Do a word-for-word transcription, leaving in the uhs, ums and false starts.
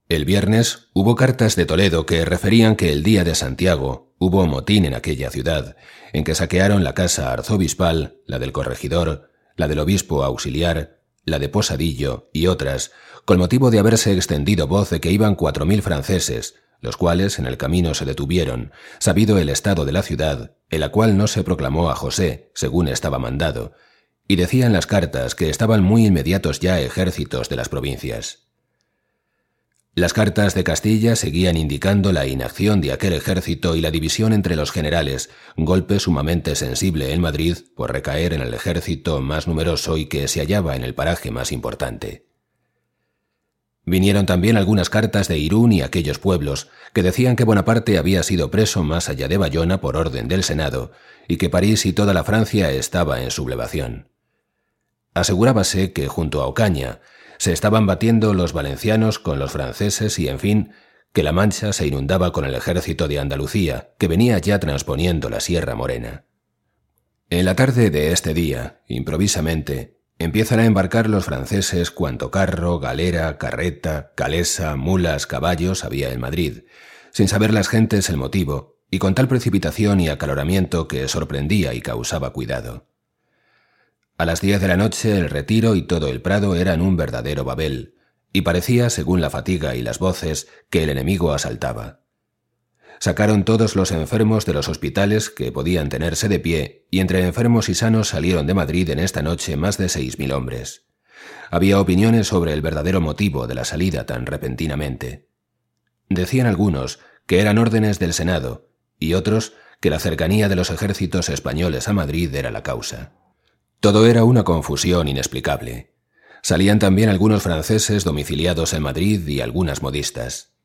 El viernes hubo cartas de Toledo que referían que el día de Santiago hubo motín en aquella ciudad, en que saquearon la casa arzobispal, la del corregidor, la del obispo auxiliar, la de Posadillo y otras, con motivo de haberse extendido voz de que iban cuatro mil franceses, los cuales en el camino se detuvieron, sabido el estado de la ciudad, en la cual no se proclamó a José, según estaba mandado, y decían las cartas que estaban muy inmediatos ya ejércitos de las provincias. Las cartas de Castilla seguían indicando la inacción de aquel ejército y la división entre los generales, golpe sumamente sensible en Madrid por recaer en el ejército más numeroso y que se hallaba en el paraje más importante. Vinieron también algunas cartas de Irún y aquellos pueblos, que decían que Bonaparte había sido preso más allá de Bayona por orden del Senado, y que París y toda la Francia estaba en sublevación. Asegurábase que junto a Ocaña se estaban batiendo los valencianos con los franceses y, en fin, que la Mancha se inundaba con el ejército de Andalucía, que venía ya transponiendo la Sierra Morena. En la tarde de este día, improvisamente, empiezan a embarcar los franceses cuanto carro, galera, carreta, calesa, mulas, caballos había en Madrid, sin saber las gentes el motivo, y con tal precipitación y acaloramiento que sorprendía y causaba cuidado. A las diez de la noche el Retiro y todo el Prado eran un verdadero Babel, y parecía, según la fatiga y las voces, que el enemigo asaltaba. Sacaron todos los enfermos de los hospitales que podían tenerse de pie, y entre enfermos y sanos salieron de Madrid en esta noche más de seis mil hombres. Había opiniones sobre el verdadero motivo de la salida tan repentinamente. Decían algunos que eran órdenes del Senado, y otros que la cercanía de los ejércitos españoles a Madrid era la causa. Todo era una confusión inexplicable. Salían también algunos franceses domiciliados en Madrid y algunas modistas.